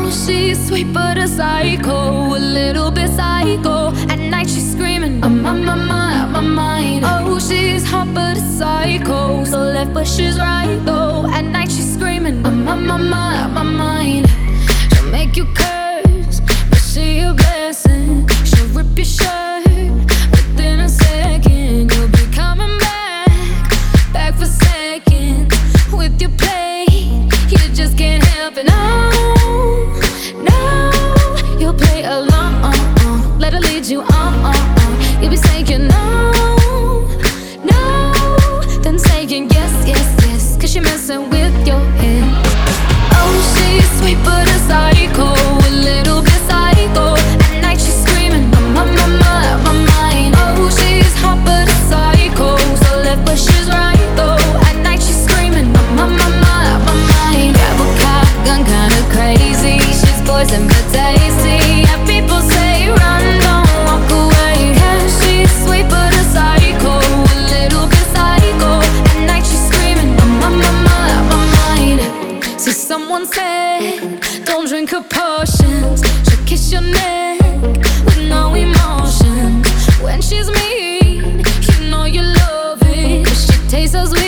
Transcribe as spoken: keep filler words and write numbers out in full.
she's sweet but a psycho, a little bit psycho. At night she's screaming, I'm on my mind, my mind. Oh, she's hot but a psycho, so left but she's right though. At night she's screaming, I'm on my mind, my mind. She'll make you curse, but she a blessing. She'll rip your shirt within a second. You'll be coming back, back for seconds with your play. You just can't help it, no, no. You'll play along, let her lead you on, on, on. You'll be saying no, no, then saying yes, yes, yes, cause you're messing with your head. Oh, she's sweet but a psycho, a little bit psycho. At night she's screaming, I'm on my mind, my mind. Oh, she's hot but a psycho, so left but she's right though. At night she's screaming, I'm on my mind, my mind. Grab a cop gun, kinda crazy. She's poison but tasty. Yeah, people say run, don't walk away. Yeah, she's sweet but a psycho, a little bit psycho. At night she's screaming, I'm on my mind, my mind. So someone said, don't drink her potions. She'll kiss your neck with no emotion. When she's mean, you know you love it, 'cause she tastes so sweet.